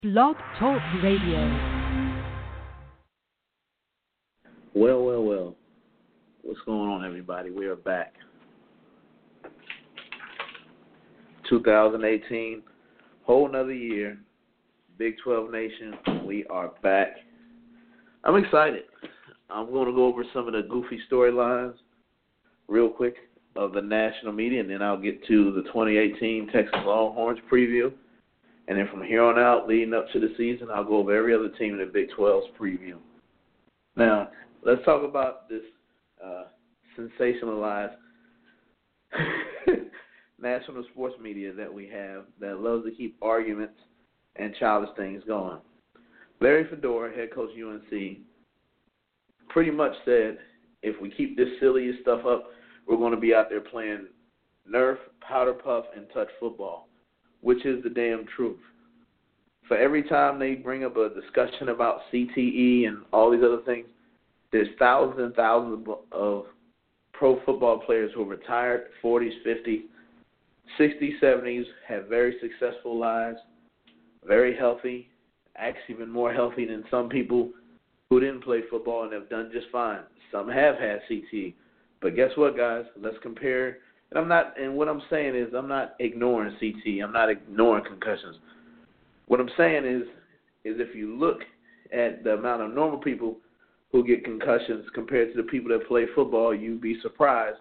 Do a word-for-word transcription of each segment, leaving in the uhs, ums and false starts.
Blog Talk Radio. Well, well, well. What's going on, everybody? We are back. twenty eighteen, whole nother year. Big twelve Nation, we are back. I'm excited. I'm going to go over some of the goofy storylines real quick of the national media, and then I'll get to the twenty eighteen Texas Longhorns preview. And then from here on out, leading up to the season, I'll go over every other team in the Big twelve's preview. Now, let's talk about this uh, sensationalized national sports media that we have that loves to keep arguments and childish things going. Larry Fedora, head coach U N C, pretty much said, if we keep this silly stuff up, we're going to be out there playing Nerf, powder puff, and touch football, which is the damn truth. For every time they bring up a discussion about C T E and all these other things, there's thousands and thousands of, of pro football players who are retired, forties, fifties, sixties, seventies, have very successful lives, very healthy, actually even more healthy than some people who didn't play football and have done just fine. Some have had C T E. But guess what, guys? Let's compare. And I'm not. And what I'm saying is I'm not ignoring C T E. I'm not ignoring concussions. What I'm saying is, is if you look at the amount of normal people who get concussions compared to the people that play football, you'd be surprised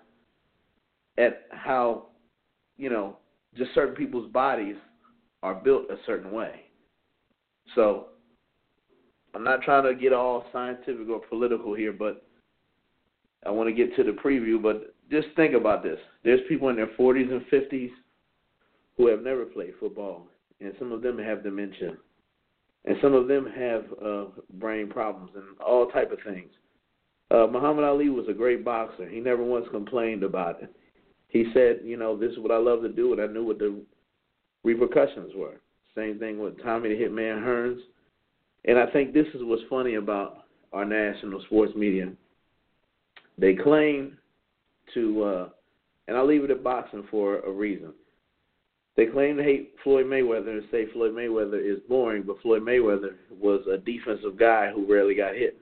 at how, you know, just certain people's bodies are built a certain way. So I'm not trying to get all scientific or political here, but I want to get to the preview. But just think about this. There's people in their forties and fifties who have never played football, and some of them have dementia, and some of them have uh, brain problems and all type of things. Uh, Muhammad Ali was a great boxer. He never once complained about it. He said, you know, this is what I love to do, and I knew what the repercussions were. Same thing with Tommy the Hitman Hearns. And I think this is what's funny about our national sports media. They claim to, uh, and I'll leave it at boxing for a reason. They claim to hate Floyd Mayweather and say Floyd Mayweather is boring, but Floyd Mayweather was a defensive guy who rarely got hit.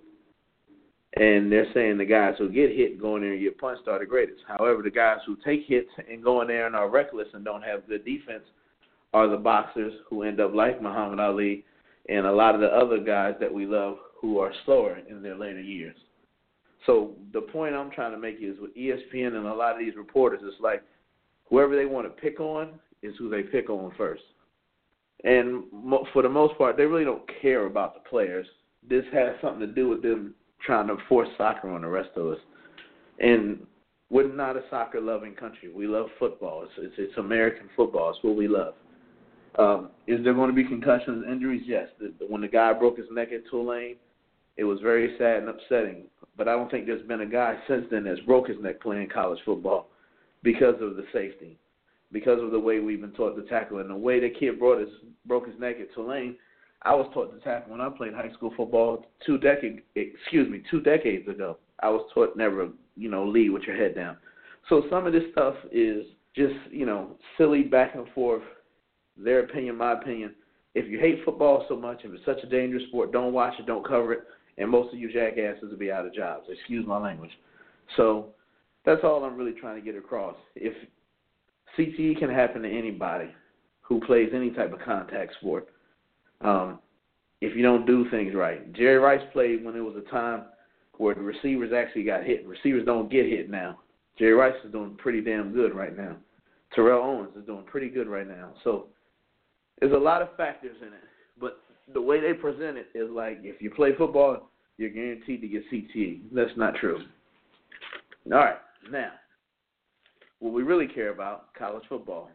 And they're saying the guys who get hit, go in there and get punched are the greatest. However, the guys who take hits and go in there and are reckless and don't have good defense are the boxers who end up like Muhammad Ali and a lot of the other guys that we love who are slower in their later years. So the point I'm trying to make is with E S P N and a lot of these reporters, it's like whoever they want to pick on is who they pick on first. And mo- for the most part, they really don't care about the players. This has something to do with them trying to force soccer on the rest of us. And we're not a soccer-loving country. We love football. It's, it's, it's American football. It's what we love. Um, is there going to be concussions, injuries? Yes. The, the, when the guy broke his neck at Tulane, it was very sad and upsetting. But I don't think there's been a guy since then that's broke his neck playing college football because of the safety, because of the way we've been taught to tackle. And the way the kid brought his, broke his neck at Tulane, I was taught to tackle when I played high school football two decades, excuse me, two decades ago. I was taught never, you know, lead with your head down. So some of this stuff is just, you know, silly back and forth, their opinion, my opinion. If you hate football so much, if it's such a dangerous sport, don't watch it, don't cover it, and most of you jackasses will be out of jobs. Excuse my language. So that's all I'm really trying to get across. If C T E can happen to anybody who plays any type of contact sport, um, if you don't do things right. Jerry Rice played when it was a time where the receivers actually got hit. Receivers don't get hit now. Jerry Rice is doing pretty damn good right now. Terrell Owens is doing pretty good right now. So there's a lot of factors in it. But the way they present it is like if you play football, you're guaranteed to get C T E. That's not true. All right, now, what we really care about, college football.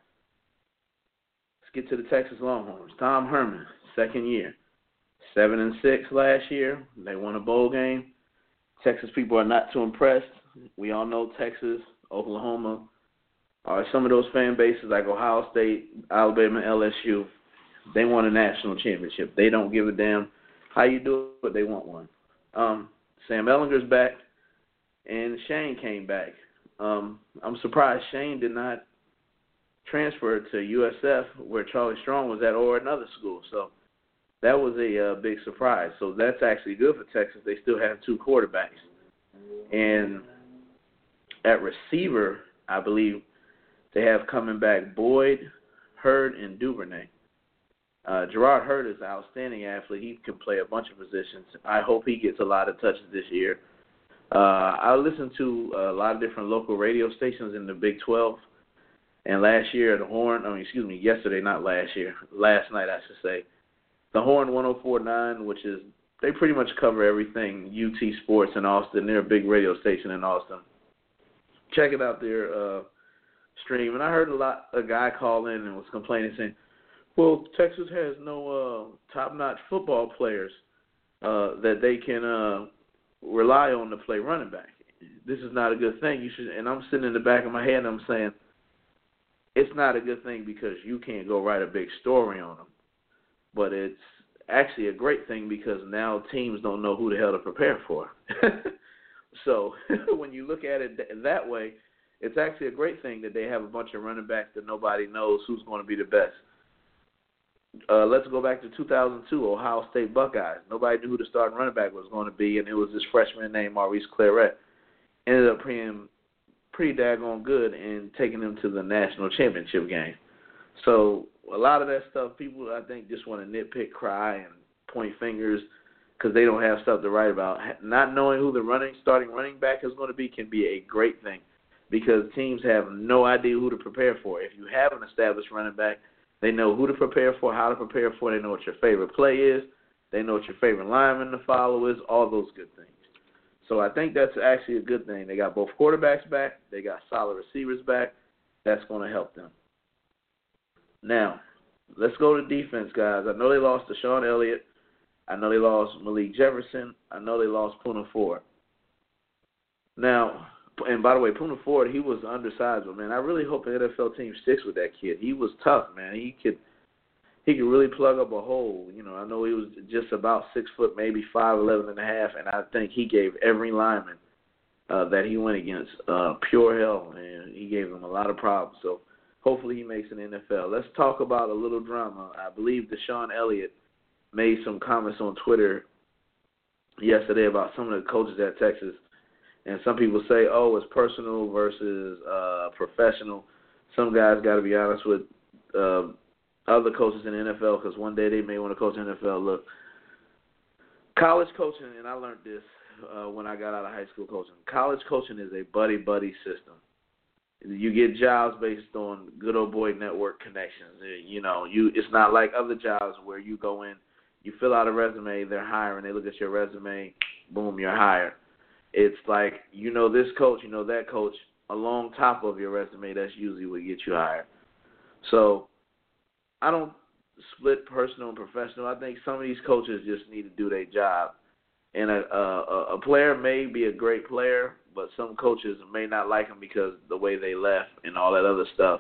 Let's get to the Texas Longhorns. Tom Herman, second year. Seven and six last year. They won a bowl game. Texas people are not too impressed. We all know Texas, Oklahoma are some of those fan bases like Ohio State, Alabama, L S U. They won a national championship. They don't give a damn how you do it, but they want one. Um, Sam Ellinger's back, and Shane came back. Um, I'm surprised Shane did not transfer to U S F where Charlie Strong was at or another school. So that was a uh, big surprise. So that's actually good for Texas. They still have two quarterbacks. And at receiver, I believe they have coming back Boyd, Hurd, and Duvernay. Uh, Gerard Hurd is an outstanding athlete. He can play a bunch of positions. I hope he gets a lot of touches this year. Uh, I listen to a lot of different local radio stations in the Big twelve. And last year, the Horn, I mean, excuse me, yesterday, not last year, last night, I should say, the Horn one oh four point nine, which is, they pretty much cover everything, U T Sports in Austin. They're a big radio station in Austin. Check it out, their uh, stream. And I heard a lot, a guy call in and was complaining, saying, well, Texas has no uh, top-notch football players uh, that they can uh, rely on to play running back. This is not a good thing. You should. And I'm sitting in the back of my head and I'm saying, it's not a good thing because you can't go write a big story on them. But it's actually a great thing because now teams don't know who the hell to prepare for. So when you look at it that way, it's actually a great thing that they have a bunch of running backs that nobody knows who's going to be the best. Uh, let's go back to two thousand two, Ohio State Buckeyes. Nobody knew who the starting running back was going to be, and it was this freshman named Maurice Claret. Ended up playing pretty daggone good and taking them to the national championship game. So a lot of that stuff, people, I think, just want to nitpick, cry, and point fingers because they don't have stuff to write about. Not knowing who the running starting running back is going to be can be a great thing because teams have no idea who to prepare for. If you have an established running back, they know who to prepare for, how to prepare for. They know what your favorite play is. They know what your favorite lineman to follow is, all those good things. So I think that's actually a good thing. They got both quarterbacks back. They got solid receivers back. That's going to help them. Now, let's go to defense, guys. I know they lost to Sean Elliott. I know they lost Malik Jefferson. I know they lost Poona Ford. Now, and by the way, Poona Ford, he was undersized, but, man, I really hope the N F L team sticks with that kid. He was tough, man. He could he could really plug up a hole. You know, I know he was just about six foot, maybe five eleven and a half, and I think he gave every lineman uh, that he went against uh, pure hell, and he gave them a lot of problems. So hopefully he makes an N F L. Let's talk about a little drama. I believe Deshaun Elliott made some comments on Twitter yesterday about some of the coaches at Texas. And some people say, oh, it's personal versus uh, professional. Some guys got to be honest with uh, other coaches in the N F L because one day they may want to coach in the N F L. Look, college coaching, and I learned this uh, when I got out of high school coaching, college coaching is a buddy-buddy system. You get jobs based on good old boy network connections. You know, you it's not like other jobs where you go in, you fill out a resume, they're hiring, they look at your resume, boom, you're hired. It's like you know this coach, you know that coach, along top of your resume, that's usually what gets you hired. So I don't split personal and professional. I think some of these coaches just need to do their job. And a, a, a player may be a great player, but some coaches may not like him because the way they left and all that other stuff.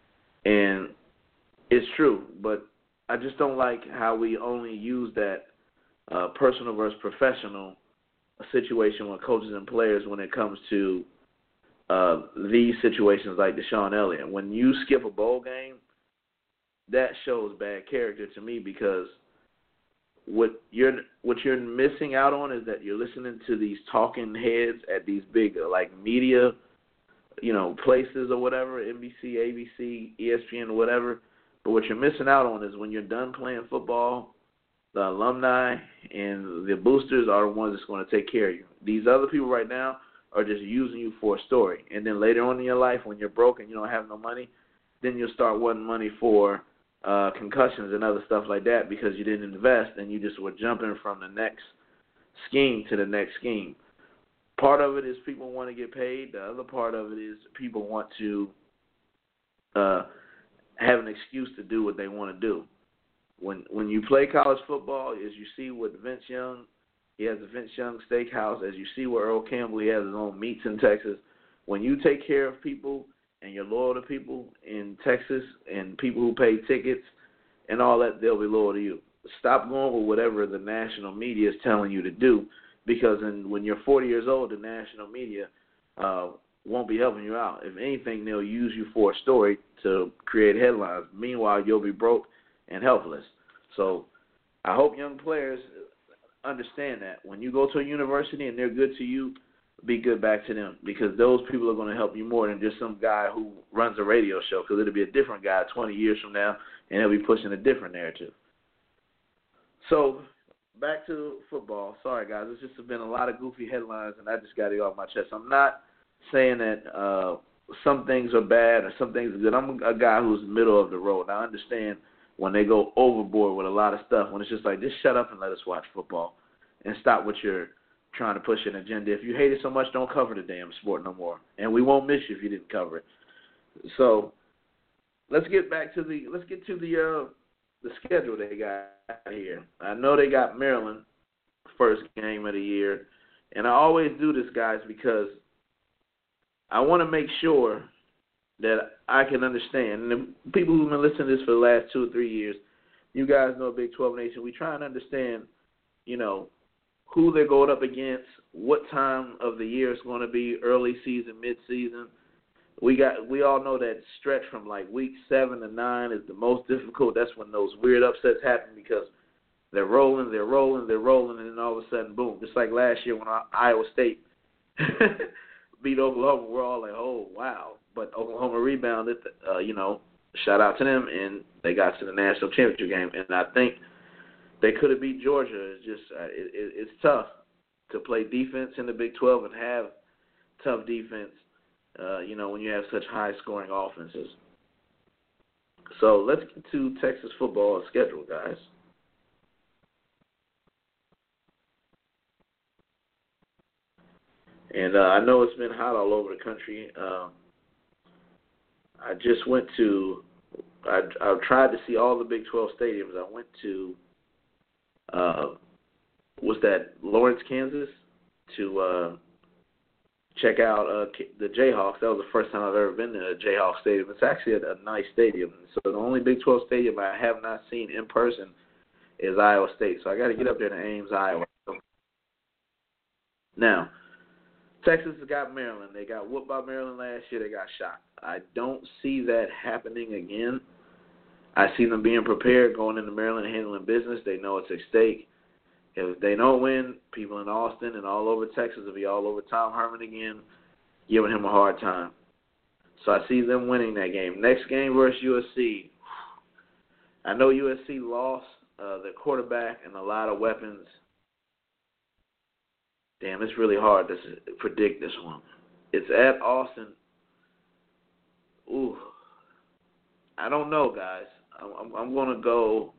And it's true, but I just don't like how we only use that uh, personal versus professional situation with coaches and players when it comes to uh, these situations like Deshaun Elliott. When you skip a bowl game, that shows bad character to me because what you're what you're missing out on is that you're listening to these talking heads at these big like media, you know, places or whatever, N B C, A B C, E S P N, whatever. But what you're missing out on is when you're done playing football, the alumni and the boosters are the ones that's going to take care of you. These other people right now are just using you for a story. And then later on in your life, when you're broke and you don't have no money, then you'll start wanting money for uh, concussions and other stuff like that because you didn't invest and you just were jumping from the next scheme to the next scheme. Part of it is people want to get paid. The other part of it is people want to uh, have an excuse to do what they want to do. When when you play college football, as you see with Vince Young, he has a Vince Young steakhouse. As you see with Earl Campbell, he has his own meats in Texas. When you take care of people and you're loyal to people in Texas and people who pay tickets and all that, they'll be loyal to you. Stop going with whatever the national media is telling you to do because in, when you're forty years old, the national media uh, won't be helping you out. If anything, they'll use you for a story to create headlines. Meanwhile, you'll be broke and helpless. So I hope young players understand that. When you go to a university and they're good to you, be good back to them, because those people are going to help you more than just some guy who runs a radio show, because it'll be a different guy twenty years from now, and he'll be pushing a different narrative. So, back to football. Sorry, guys. It's just been a lot of goofy headlines, and I just got it off my chest. I'm not saying that uh, some things are bad or some things are good. I'm a guy who's middle of the road. I understand when they go overboard with a lot of stuff, when it's just like, just shut up and let us watch football and stop what you're trying to push an agenda. If you hate it so much, don't cover the damn sport no more, and we won't miss you if you didn't cover it. So let's get back to the let's get to the uh, the schedule they got here. I know they got Maryland first game of the year, and I always do this, guys, because I want to make sure that I can understand. And the people who've been listening to this for the last two or three years, you guys know Big twelve Nation, we try and understand, you know, who they're going up against, what time of the year it's going to be, early season, mid-season. We got we all know that stretch from like week seven to nine is the most difficult. That's when those weird upsets happen, because they're rolling, they're rolling, they're rolling, and then all of a sudden, boom. Just like last year when Iowa State beat Oklahoma, we're all like, oh, wow. But Oklahoma rebounded, uh, you know, shout out to them, and they got to the national championship game. And I think they could have beat Georgia. It's just uh, it, it, it's tough to play defense in the Big twelve and have tough defense, uh, you know, when you have such high-scoring offenses. So let's get to Texas football schedule, guys. And uh, I know it's been hot all over the country. Um, I just went to I, – I tried to see all the Big twelve stadiums. I went to uh, – was that Lawrence, Kansas, to uh, check out uh, the Jayhawks. That was the first time I've ever been to a Jayhawks stadium. It's actually a, a nice stadium. So the only Big twelve stadium I have not seen in person is Iowa State. So I got to get up there to Ames, Iowa. Now, Texas has got Maryland. They got whooped by Maryland last year. They got shot. I don't see that happening again. I see them being prepared, going into Maryland and handling business. They know it's at stake. If they don't win, people in Austin and all over Texas will be all over Tom Herman again, giving him a hard time. So I see them winning that game. Next game versus U S C. I know U S C lost uh, their quarterback and a lot of weapons. Damn, it's really hard to predict this one. It's at Austin. Ooh, I don't know, guys. I'm, I'm going to go.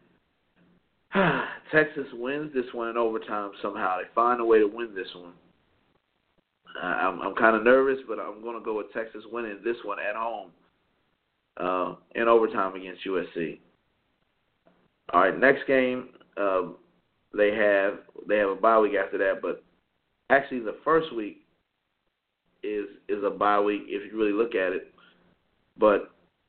Texas wins this one in overtime somehow. They find a way to win this one. Uh, I'm, I'm kind of nervous, but I'm going to go with Texas winning this one at home uh, in overtime against U S C. All right, next game uh, they have they have a bye week after that, but actually the first week is is a bye week if you really look at it. But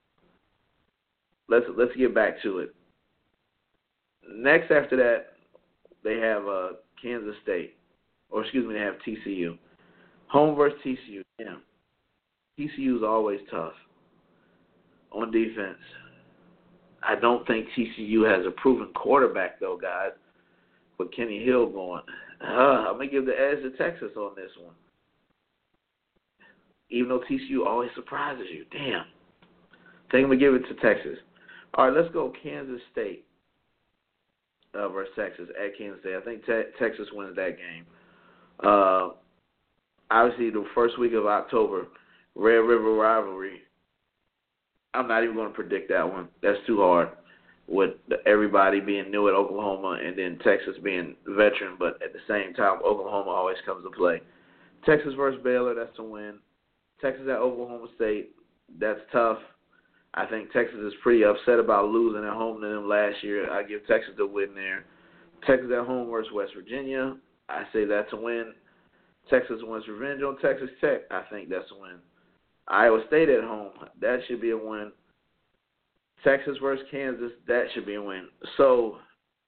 let's let's get back to it. Next after that, they have uh, Kansas State, or excuse me, they have T C U. Home versus T C U. Yeah, T C U is always tough on defense. I don't think T C U has a proven quarterback though, guys. With Kenny Hill going, uh, I'm gonna give the edge to Texas on this one. Even though T C U always surprises you, damn. I think I'm gonna give it to Texas. All right, let's go Kansas State. Uh, versus Texas at Kansas State. I think te- Texas wins that game. Uh, obviously, the first week of October, Red River rivalry. I'm not even going to predict that one. That's too hard with everybody being new at Oklahoma and then Texas being veteran, but at the same time, Oklahoma always comes to play. Texas versus Baylor, that's a win. Texas at Oklahoma State, that's tough. I think Texas is pretty upset about losing at home to them last year. I give Texas the win there. Texas at home versus West Virginia. I say that's a win. Texas wants revenge on Texas Tech. I think that's a win. Iowa State at home. That should be a win. Texas versus Kansas. That should be a win. So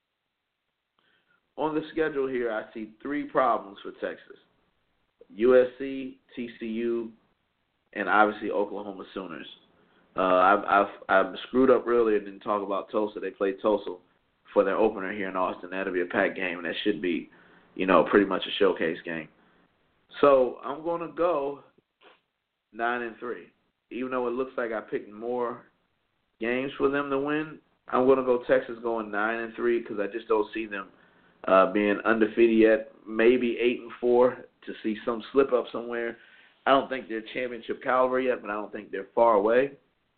on the schedule here, I see three problems for Texas. U S C, T C U, and obviously Oklahoma Sooners. Uh, I've, I've I've screwed up earlier and didn't talk about Tulsa. They played Tulsa for their opener here in Austin. That'll be a packed game, and that should be, you know, pretty much a showcase game. So I'm going to go nine and three. Even though it looks like I picked more games for them to win, I'm going to go Texas going nine and three because I just don't see them uh, being undefeated yet. Maybe eight and four to see some slip up somewhere. I don't think they're championship caliber yet, but I don't think they're far away.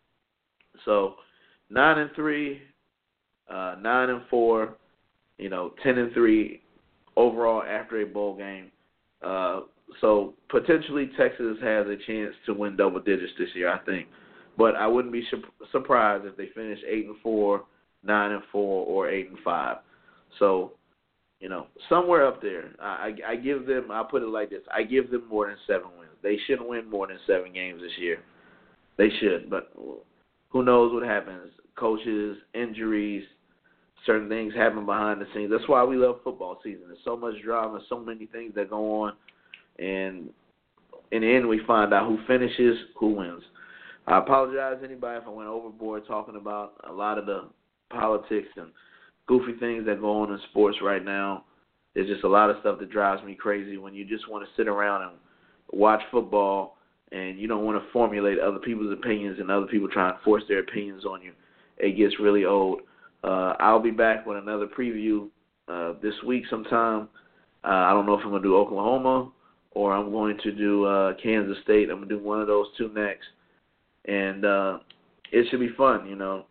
So nine and three, uh, nine and four, you know, ten and three overall after a bowl game. Uh, so potentially Texas has a chance to win double digits this year, I think. But I wouldn't be su- surprised if they finish eight and four, nine and four, or eight and five. So, you know, somewhere up there. I, I, I give them. I'll put it like this: I give them more than seven wins. They should win more than seven games this year. They should, but who knows what happens? Coaches, injuries, certain things happen behind the scenes. That's why we love football season. There's so much drama, so many things that go on, and in the end, we find out who finishes, who wins. I apologize to anybody if I went overboard talking about a lot of the politics and goofy things that go on in sports right now. There's just a lot of stuff that drives me crazy when you just want to sit around and watch football and you don't want to formulate other people's opinions and other people trying to force their opinions on you. It gets really old. Uh, I'll be back with another preview uh, this week sometime. Uh, I don't know if I'm going to do Oklahoma or I'm going to do uh, Kansas State. I'm going to do one of those two next. And uh, it should be fun, you know.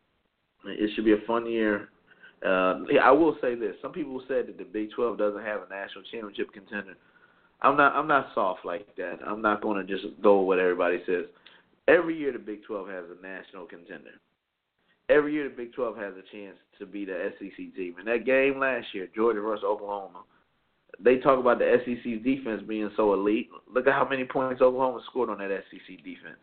It should be a fun year. Uh, I will say this. Some people said that the Big twelve doesn't have a national championship contender. I'm not I'm not soft like that. I'm not going to just go with what everybody says. Every year the Big twelve has a national contender. Every year the Big twelve has a chance to be the S E C team. In that game last year, Georgia versus Oklahoma, they talk about the S E C's defense being so elite. Look at how many points Oklahoma scored on that S E C defense.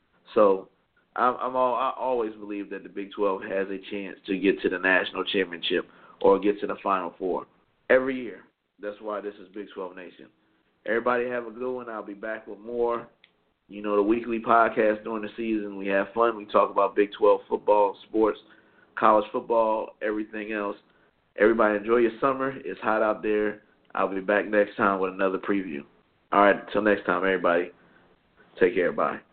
So I'm, I'm all, I always believe that the Big twelve has a chance to get to the national championship or get to the Final Four every year. That's why this is Big twelve Nation. Everybody have a good one. I'll be back with more. You know, the weekly podcast during the season. We have fun. We talk about Big twelve football, sports, college football, everything else. Everybody enjoy your summer. It's hot out there. I'll be back next time with another preview. All right, until next time, everybody. Take care. Bye.